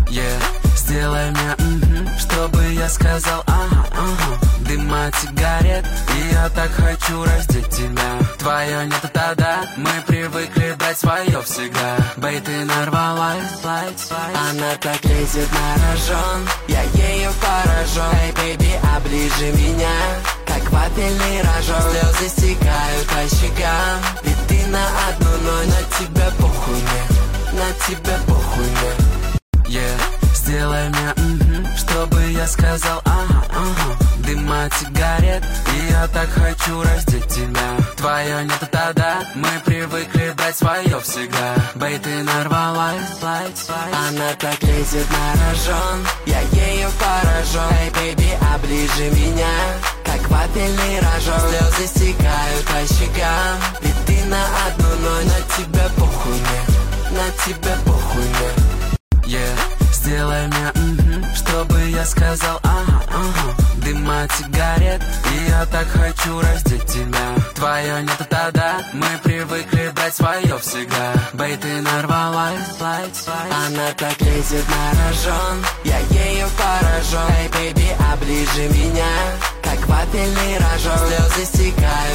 Сделай мне, чтобы я сказал ага, ага. Дым от сигарет, и я так хочу раздеть тебя. Твое нет, тогда мы привыкли брать свое всегда. Бэй, ты нарвалась, она так лезет на рожон, я ею поражен. Эй, бэйби, оближи меня, как вафельный рожок. Слезы стекают по щекам, ведь ты на одну ночь. На тебя похуй нет, на тебя похуй нет. Сделай мне, чтобы я сказал ага, ага. Дым от сигарет, и я так хочу раздеть тебя. Твое нет, тогда мы привыкли брать свое всегда. Бэй, ты нарвалась, она так лезет на рожон, я ею поражен. Эй, бэйби, оближи меня, как вафельный рожок. Слезы стекают по щекам, ведь ты на одну ночь. На тебя похуй нет, на тебя похуй нет. Сделай мне, чтобы я сказал ага, ага. Дым от сигарет, и я так хочу раздеть тебя. Твое нет, тогда мы привыкли брать свое всегда. Бэй, ты нарвалась, она так лезет на рожон, я ею поражен. Эй, бэйби, оближи меня, как вафельный рожок. Слезы стекают